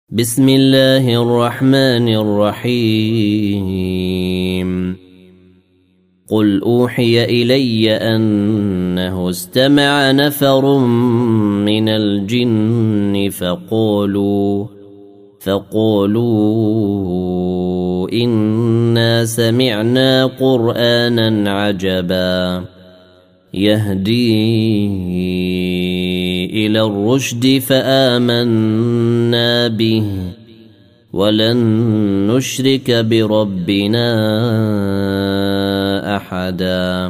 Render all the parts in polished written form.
بسم الله الرحمن الرحيم قل أوحي إلي أنه استمع نفر من الجن فقولوا إنا سمعنا قرآنا عجبا يهدي إلى الرشد فآمنا به ولن نشرك بربنا أحدا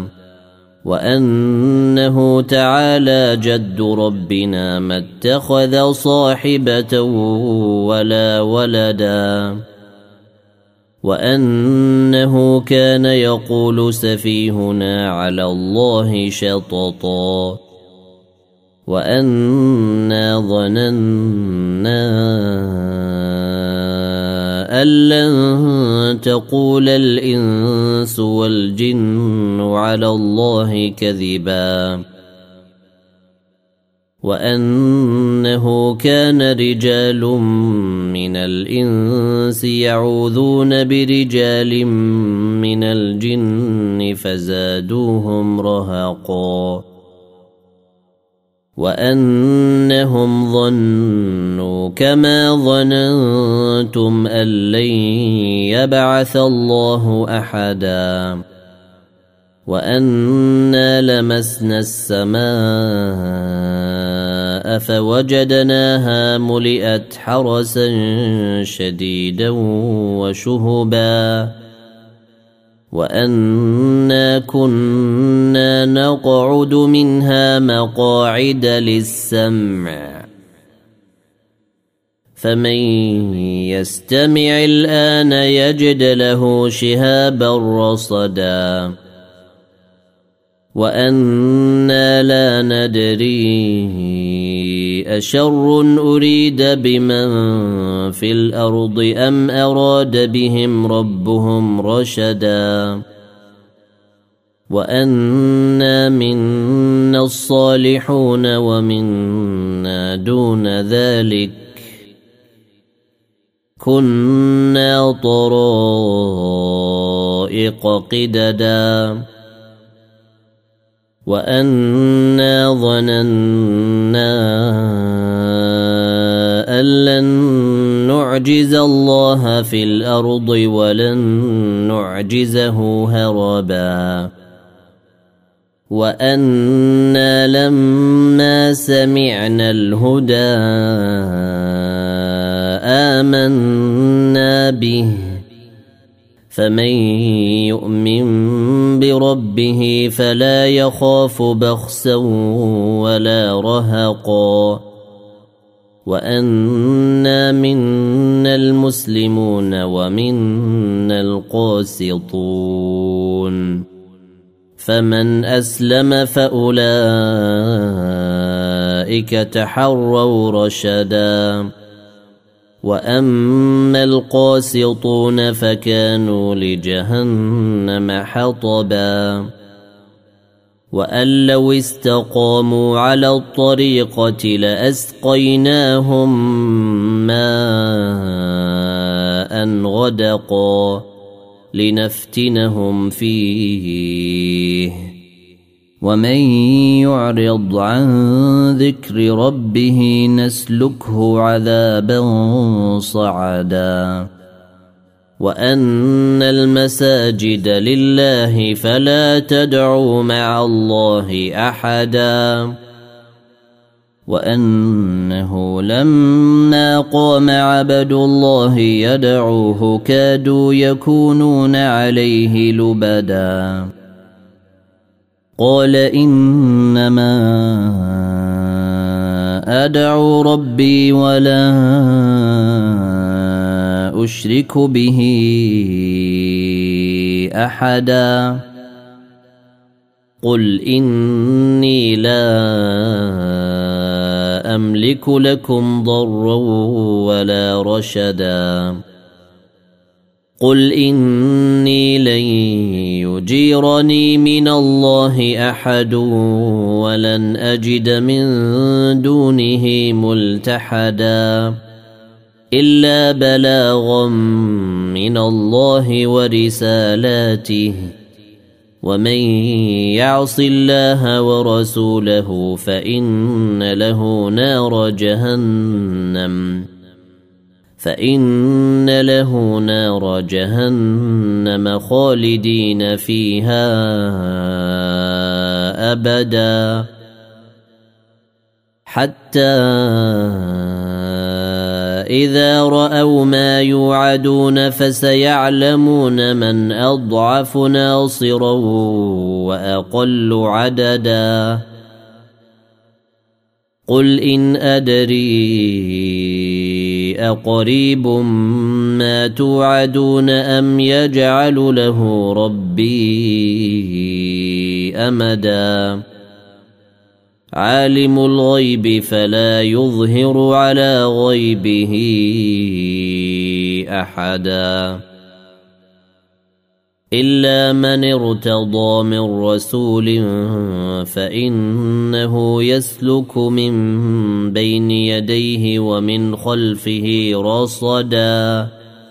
وأنه تعالى جد ربنا ما اتخذ صاحبة ولا ولدا وأنه كان يقول سفيهنا على الله شططا وأنا ظننا أن لن تقول الإنس والجن على الله كذبا وأنه كان رجال من الإنس يعوذون برجال من الجن فزادوهم رهقا وأنهم ظنوا كما ظننتم أن لن يبعث الله أحدا وأنا لمسنا السماء فوجدناها ملئت حرسا شديدا وشهبا وأنا كنا نقعد منها مقاعد للسمع فمن يستمع الآن يجد له شهابا رصدا وأنا لا ندري أشر أريد بمن في الأرض أم أراد بهم ربهم رشدا وأنا منا الصالحون ومنا دون ذلك كنا طرائق قددا وأنا ظننا أن لن نعجز الله في الأرض ولن نعجزه هربا وأنا لما سمعنا الهدى آمنا به فمن يؤمن بربه فلا يخاف بخسا ولا رهقا وأنا منا المسلمون ومنا القاسطون فمن أسلم فأولئك تحروا رشدا وأما القاسطون فكانوا لجهنم حطبا وأن لو استقاموا على الطريقة لأسقيناهم ماء غدقا لنفتنهم فيه ومن يعرض عن ذكر ربه نسلكه عذابا صعدا وأن المساجد لله فلا تدعوا مع الله أحدا وأنه لما قام عبد الله يدعوه كادوا يكونون عليه لبدا قال إنما أدعو ربي ولا أشرك به أحدا قل إني لا أملك لكم ضرا ولا رشدا قل إني لن يجيرني من الله أحد ولن أجد من دونه ملتحدا إلا بلاغا من الله ورسالاته ومن يعص الله ورسوله فإن له نار جهنم خالدين فيها أبدا حتى إذا رأوا ما يوعدون فسيعلمون من أضعف ناصرا وأقل عددا قل إن أدري أقريب ما توعدون أم يجعل له ربي أمدا عالم الغيب فلا يظهر على غيبه أحدا إلا من ارتضى من رسول فإنه يسلك من بين يديه ومن خلفه رصدا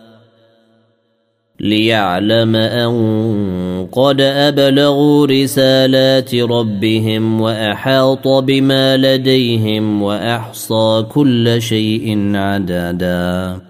ليعلم أن قد أبلغوا رسالات ربهم وأحاط بما لديهم وأحصى كل شيء عددا